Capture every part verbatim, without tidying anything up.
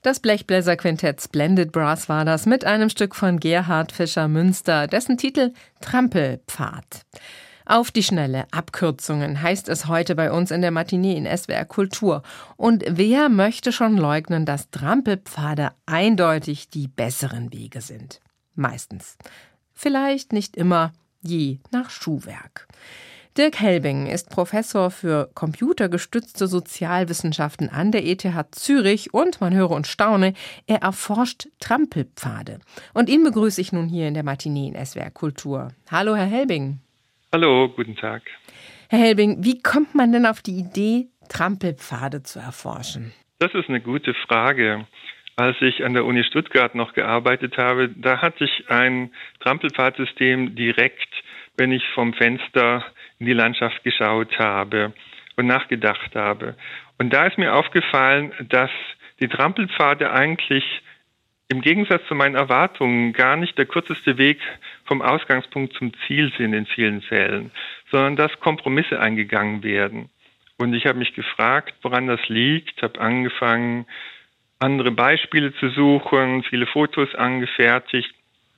Das Blechbläserquintett Splendid Brass war das mit einem Stück von Gerhard Fischer-Münster, dessen Titel Trampelpfad. Auf die Schnelle, Abkürzungen heißt es heute bei uns in der Matinee in S W R Kultur. Und wer möchte schon leugnen, dass Trampelpfade eindeutig die besseren Wege sind? Meistens. Vielleicht nicht immer, je nach Schuhwerk. Dirk Helbing ist Professor für computergestützte Sozialwissenschaften an der E T H Zürich und, man höre und staune, er erforscht Trampelpfade. Und ihn begrüße ich nun hier in der Matinee in S W R Kultur. Hallo, Herr Helbing. Hallo, guten Tag. Herr Helbing, wie kommt man denn auf die Idee, Trampelpfade zu erforschen? Das ist eine gute Frage. Als ich an der Uni Stuttgart noch gearbeitet habe, da hatte ich ein Trampelpfadsystem direkt, wenn ich vom Fenster in die Landschaft geschaut habe und nachgedacht habe. Und da ist mir aufgefallen, dass die Trampelpfade eigentlich im Gegensatz zu meinen Erwartungen gar nicht der kürzeste Weg vom Ausgangspunkt zum Ziel sind in vielen Fällen, sondern dass Kompromisse eingegangen werden. Und ich habe mich gefragt, woran das liegt, habe angefangen, andere Beispiele zu suchen, viele Fotos angefertigt.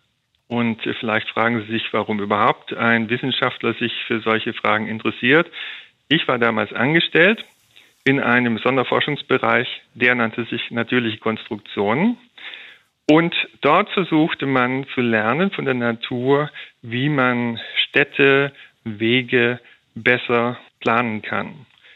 Und vielleicht fragen Sie sich, warum überhaupt ein Wissenschaftler sich für solche Fragen interessiert. Ich war damals angestellt in einem Sonderforschungsbereich, der nannte sich natürliche Konstruktionen. Und dort versuchte man zu lernen von der Natur, wie man Städte, Wege besser planen kann.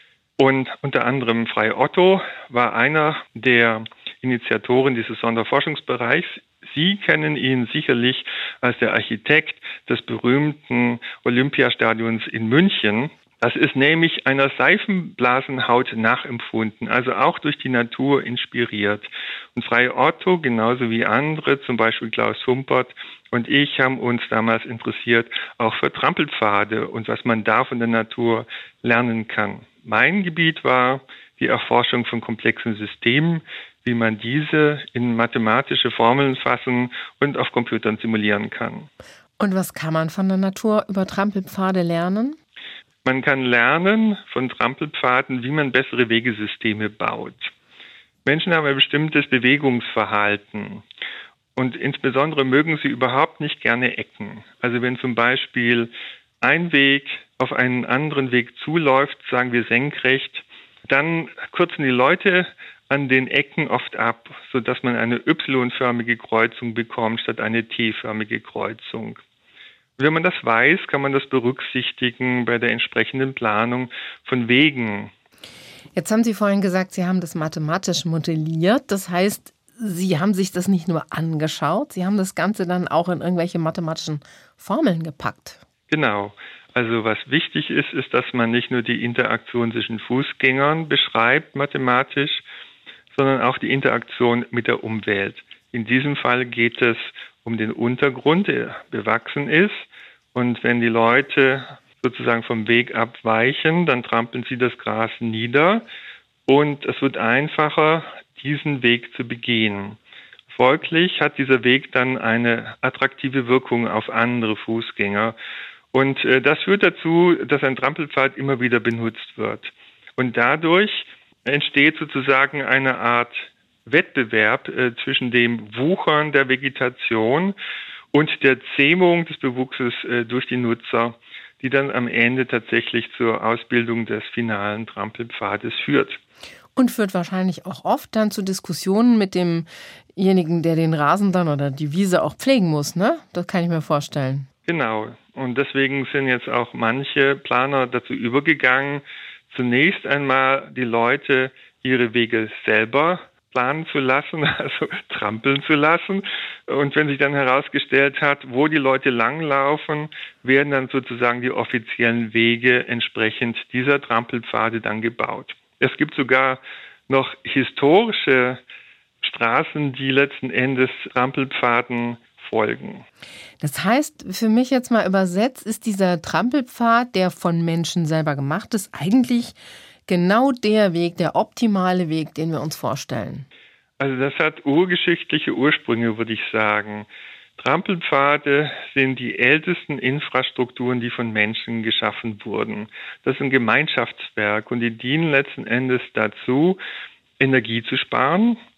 Und unter anderem Frei Otto war einer der Initiatoren dieses Sonderforschungsbereichs. Sie kennen ihn sicherlich als der Architekt des berühmten Olympiastadions in München. Das ist nämlich einer Seifenblasenhaut nachempfunden, also auch durch die Natur inspiriert. Und Frei Otto, genauso wie andere, zum Beispiel Klaus Humpert und ich, haben uns damals interessiert, auch für Trampelpfade und was man da von der Natur lernen kann. Mein Gebiet war die Erforschung von komplexen Systemen, wie man diese in mathematische Formeln fassen und auf Computern simulieren kann. Und was kann man von der Natur über Trampelpfade lernen? Man kann lernen von Trampelpfaden, wie man bessere Wegesysteme baut. Menschen haben ein bestimmtes Bewegungsverhalten und insbesondere mögen sie überhaupt nicht gerne Ecken. Also wenn zum Beispiel ein Weg auf einen anderen Weg zuläuft, sagen wir senkrecht, dann kürzen die Leute an den Ecken oft ab, sodass man eine Y-förmige Kreuzung bekommt statt eine T-förmige Kreuzung. Wenn man das weiß, kann man das berücksichtigen bei der entsprechenden Planung von Wegen. Jetzt haben Sie vorhin gesagt, Sie haben das mathematisch modelliert. Das heißt, Sie haben sich das nicht nur angeschaut, Sie haben das Ganze dann auch in irgendwelche mathematischen Formeln gepackt. Genau. Also was wichtig ist, ist, dass man nicht nur die Interaktion zwischen Fußgängern beschreibt mathematisch, sondern auch die Interaktion mit der Umwelt. In diesem Fall geht es um den Untergrund, der bewachsen ist. Und wenn die Leute sozusagen vom Weg abweichen, dann trampeln sie das Gras nieder und es wird einfacher, diesen Weg zu begehen. Folglich hat dieser Weg dann eine attraktive Wirkung auf andere Fußgänger. Und äh, das führt dazu, dass ein Trampelpfad immer wieder benutzt wird. Und dadurch entsteht sozusagen eine Art Wettbewerb äh, zwischen dem Wuchern der Vegetation und der Zähmung des Bewuchses äh, durch die Nutzer, die dann am Ende tatsächlich zur Ausbildung des finalen Trampelpfades führt. Und führt wahrscheinlich auch oft dann zu Diskussionen mit demjenigen, der den Rasen dann oder die Wiese auch pflegen muss, ne? Das kann ich mir vorstellen. Genau. Und deswegen sind jetzt auch manche Planer dazu übergegangen, zunächst einmal die Leute ihre Wege selber planen zu lassen, also trampeln zu lassen. Und wenn sich dann herausgestellt hat, wo die Leute langlaufen, werden dann sozusagen die offiziellen Wege entsprechend dieser Trampelpfade dann gebaut. Es gibt sogar noch historische Straßen, die letzten Endes Trampelpfaden folgen. Das heißt, für mich jetzt mal übersetzt, ist dieser Trampelpfad, der von Menschen selber gemacht ist, eigentlich genau der Weg, der optimale Weg, den wir uns vorstellen. Also das hat urgeschichtliche Ursprünge, würde ich sagen. Trampelpfade sind die ältesten Infrastrukturen, die von Menschen geschaffen wurden. Das ist ein Gemeinschaftswerk und die dienen letzten Endes dazu, Energie zu sparen.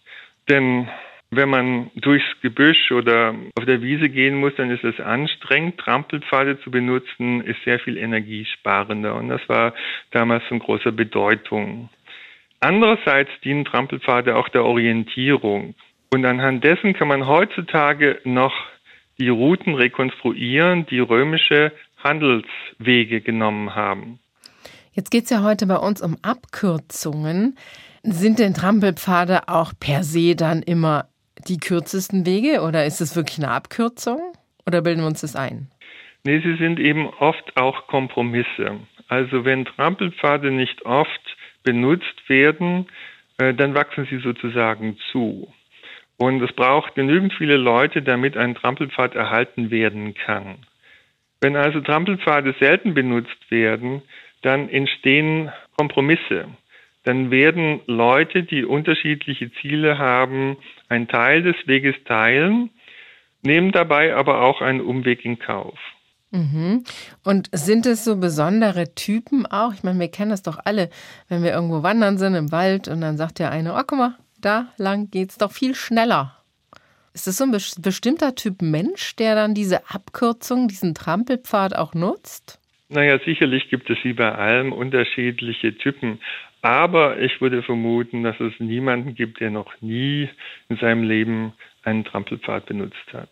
Denn wenn man durchs Gebüsch oder auf der Wiese gehen muss, dann ist es anstrengend. Trampelpfade zu benutzen ist sehr viel energiesparender und das war damals von großer Bedeutung. Andererseits dienen Trampelpfade auch der Orientierung und anhand dessen kann man heutzutage noch die Routen rekonstruieren, die römische Handelswege genommen haben. Jetzt geht es ja heute bei uns um Abkürzungen. Sind denn Trampelpfade auch per se dann immer die kürzesten Wege oder ist es wirklich eine Abkürzung oder bilden wir uns das ein? Nee, sie sind eben oft auch Kompromisse. Also wenn Trampelpfade nicht oft benutzt werden, äh, dann wachsen sie sozusagen zu. Und es braucht genügend viele Leute, damit ein Trampelpfad erhalten werden kann. Wenn also Trampelpfade selten benutzt werden, dann entstehen Kompromisse. Dann werden Leute, die unterschiedliche Ziele haben, einen Teil des Weges teilen, nehmen dabei aber auch einen Umweg in Kauf. Mhm. Und sind es so besondere Typen auch? Ich meine, wir kennen das doch alle, wenn wir irgendwo wandern sind im Wald und dann sagt der eine, oh, guck mal, da lang geht's doch viel schneller. Ist das so ein bes- bestimmter Typ Mensch, der dann diese Abkürzung, diesen Trampelpfad auch nutzt? Naja, sicherlich gibt es wie bei allem unterschiedliche Typen. Aber ich würde vermuten, dass es niemanden gibt, der noch nie in seinem Leben einen Trampelpfad benutzt hat.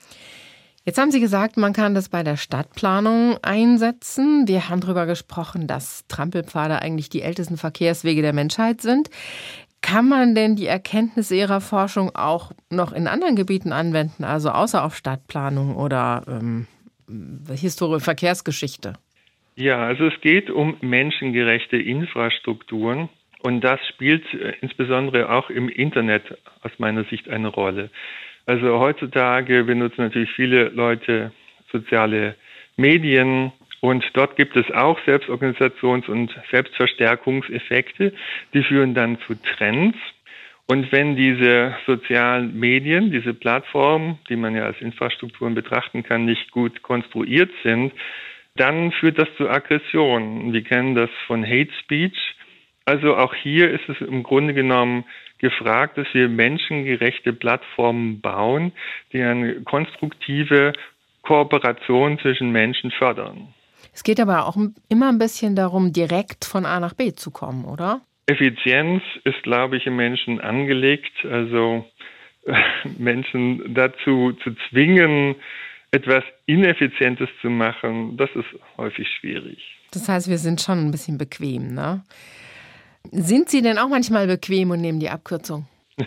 Jetzt haben Sie gesagt, man kann das bei der Stadtplanung einsetzen. Wir haben darüber gesprochen, dass Trampelpfade eigentlich die ältesten Verkehrswege der Menschheit sind. Kann man denn die Erkenntnisse Ihrer Forschung auch noch in anderen Gebieten anwenden, also außer auf Stadtplanung oder ähm, Historie, Verkehrsgeschichte? Ja, also es geht um menschengerechte Infrastrukturen und das spielt äh, insbesondere auch im Internet aus meiner Sicht eine Rolle. Also heutzutage benutzen natürlich viele Leute soziale Medien und dort gibt es auch Selbstorganisations- und Selbstverstärkungseffekte, die führen dann zu Trends. Und wenn diese sozialen Medien, diese Plattformen, die man ja als Infrastrukturen betrachten kann, nicht gut konstruiert sind, dann führt das zu Aggression. Wir kennen das von Hate Speech. Also auch hier ist es im Grunde genommen gefragt, dass wir menschengerechte Plattformen bauen, die eine konstruktive Kooperation zwischen Menschen fördern. Es geht aber auch immer ein bisschen darum, direkt von A nach B zu kommen, oder? Effizienz ist, glaube ich, im Menschen angelegt. Also äh, Menschen dazu zu zwingen, etwas Ineffizientes zu machen, das ist häufig schwierig. Das heißt, wir sind schon ein bisschen bequem, ne? Sind Sie denn auch manchmal bequem und nehmen die Abkürzung?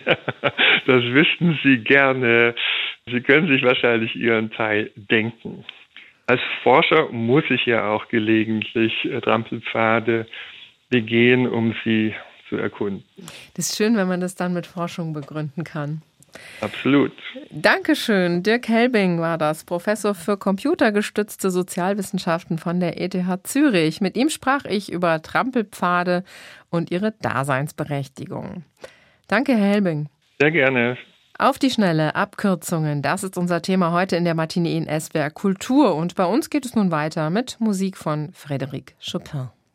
Das wüssten Sie gerne. Sie können sich wahrscheinlich Ihren Teil denken. Als Forscher muss ich ja auch gelegentlich Trampelpfade begehen, um sie zu erkunden. Das ist schön, wenn man das dann mit Forschung begründen kann. Absolut. Dankeschön. Dirk Helbing war das, Professor für computergestützte Sozialwissenschaften von der E T H Zürich. Mit ihm sprach ich über Trampelpfade und ihre Daseinsberechtigung. Danke, Herr Helbing. Sehr gerne. Auf die Schnelle, Abkürzungen, das ist unser Thema heute in der Matinee in S W R Kultur. Und bei uns geht es nun weiter mit Musik von Frédéric Chopin.